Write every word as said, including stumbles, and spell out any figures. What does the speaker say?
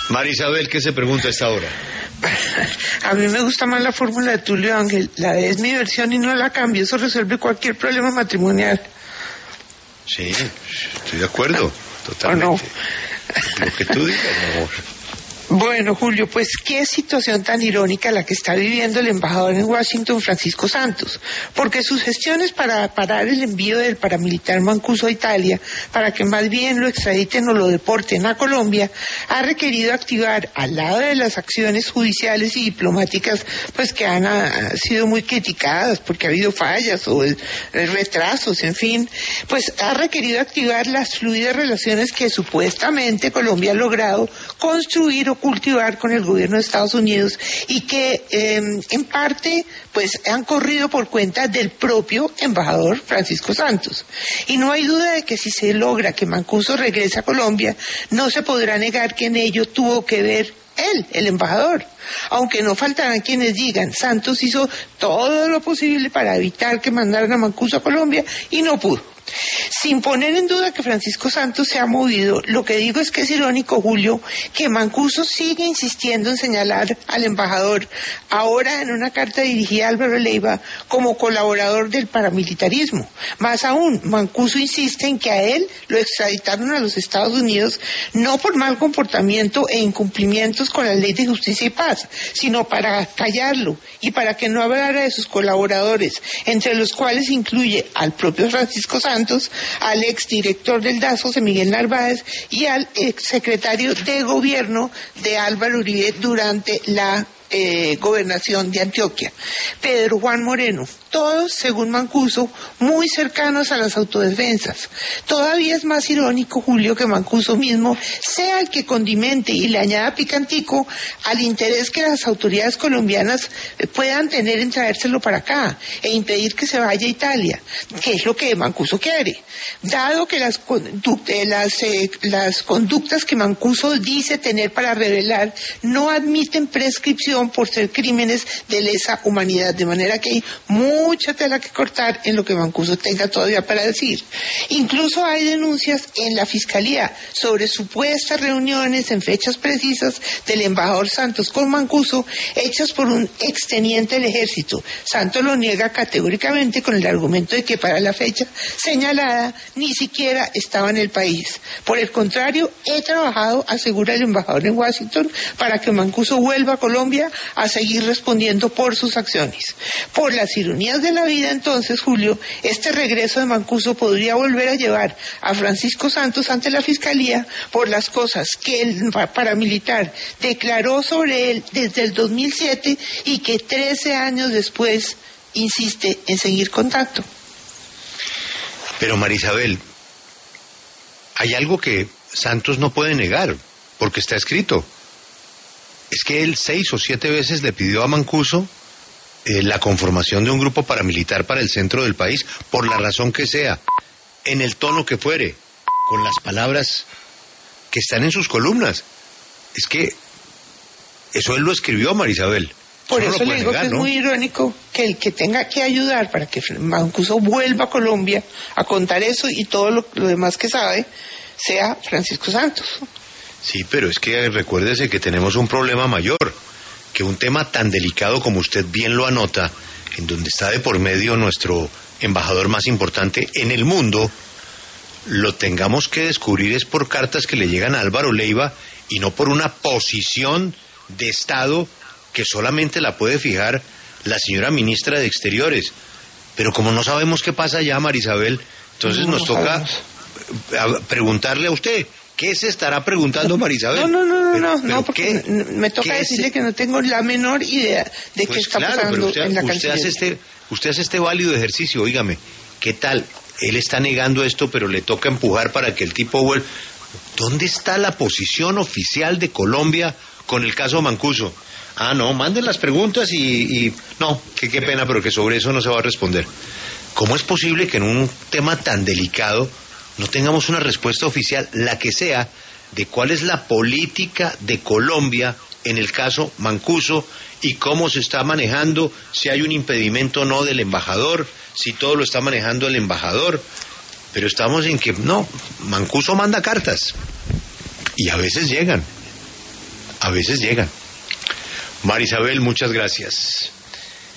María Isabel, ¿qué se pregunta a esta hora? A mí me gusta más la fórmula de Tulio Ángel. La de es mi versión y no la cambio. Eso resuelve cualquier problema matrimonial. Sí, estoy de acuerdo, totalmente. ¿O no? Lo que tú digas, mi amor. Bueno, Julio, pues qué situación tan irónica la que está viviendo el embajador en Washington, Francisco Santos, porque sus gestiones para parar el envío del paramilitar Mancuso a Italia, para que más bien lo extraditen o lo deporten a Colombia, ha requerido activar, al lado de las acciones judiciales y diplomáticas, pues que han a, sido muy criticadas porque ha habido fallas o el, el retrasos, en fin, pues ha requerido activar las fluidas relaciones que supuestamente Colombia ha logrado construir o cultivar con el gobierno de Estados Unidos y que eh, en parte pues han corrido por cuenta del propio embajador Francisco Santos. Y no hay duda de que si se logra que Mancuso regrese a Colombia, no se podrá negar que en ello tuvo que ver él, el embajador. Aunque no faltarán quienes digan, Santos hizo todo lo posible para evitar que mandaran a Mancuso a Colombia y no pudo. Sin poner en duda que Francisco Santos se ha movido, lo que digo es que es irónico, Julio, que Mancuso sigue insistiendo en señalar al embajador, ahora en una carta dirigida a Álvaro Leiva, como colaborador del paramilitarismo. Más aún, Mancuso insiste en que a él lo extraditaron a los Estados Unidos no por mal comportamiento e incumplimientos con la ley de justicia y paz, sino para callarlo y para que no hablara de sus colaboradores, entre los cuales incluye al propio Francisco Santos, al exdirector del D A S, José Miguel Narváez, y al exsecretario de Gobierno de Álvaro Uribe durante la eh, gobernación de Antioquia, Pedro Juan Moreno. Todos, según Mancuso, muy cercanos a las autodefensas. Todavía es más irónico, Julio, que Mancuso mismo sea el que condimente y le añada picantico al interés que las autoridades colombianas puedan tener en traérselo para acá e impedir que se vaya a Italia, que es lo que Mancuso quiere. Dado que las, conduct- las, eh, las conductas que Mancuso dice tener para revelar no admiten prescripción por ser crímenes de lesa humanidad, de manera que hay muy mucha tela que cortar en lo que Mancuso tenga todavía para decir. Incluso hay denuncias en la Fiscalía sobre supuestas reuniones en fechas precisas del embajador Santos con Mancuso, hechas por un exteniente del ejército. Santos lo niega categóricamente con el argumento de que para la fecha señalada ni siquiera estaba en el país. Por el contrario, he trabajado, asegura el embajador en Washington, para que Mancuso vuelva a Colombia a seguir respondiendo por sus acciones. Por las ironías de la vida, entonces, Julio, este regreso de Mancuso podría volver a llevar a Francisco Santos ante la Fiscalía por las cosas que el paramilitar declaró sobre él desde el dos mil siete y que trece años después insiste en seguir contacto. Pero María Isabel, hay algo que Santos no puede negar, porque está escrito. Es que él seis o siete veces le pidió a Mancuso Eh, la conformación de un grupo paramilitar para el centro del país, por la razón que sea, en el tono que fuere, con las palabras que están en sus columnas. Es que eso él lo escribió, María Isabel. Por eso, eso no le digo negar, que es ¿no? muy irónico que el que tenga que ayudar para que Mancuso vuelva a Colombia a contar eso y todo lo, lo demás que sabe, sea Francisco Santos. Sí, pero es que recuérdese que tenemos un problema mayor, que un tema tan delicado como usted bien lo anota, en donde está de por medio nuestro embajador más importante en el mundo, lo tengamos que descubrir es por cartas que le llegan a Álvaro Leiva y no por una posición de Estado que solamente la puede fijar la señora ministra de Exteriores. Pero como no sabemos qué pasa allá, María Isabel, entonces no, nos no toca sabemos. preguntarle a usted. ¿Qué se estará preguntando María Isabel? No, no, no, no, pero, no, pero no porque ¿qué, me toca decirle es? que no tengo la menor idea de pues qué está claro, pasando pero usted, en la usted Cancillería. hace este, usted hace este válido ejercicio, óigame, ¿qué tal? Él está negando esto, pero le toca empujar para que el tipo vuelva. ¿Dónde está la posición oficial de Colombia con el caso Mancuso? Ah, no, manden las preguntas y... y no, que qué pena, pero que sobre eso no se va a responder. ¿Cómo es posible que en un tema tan delicado no tengamos una respuesta oficial, la que sea, de cuál es la política de Colombia en el caso Mancuso y cómo se está manejando, si hay un impedimento o no del embajador, si todo lo está manejando el embajador? Pero estamos en que, no, Mancuso manda cartas y a veces llegan. a veces llegan. Marisabel, muchas gracias.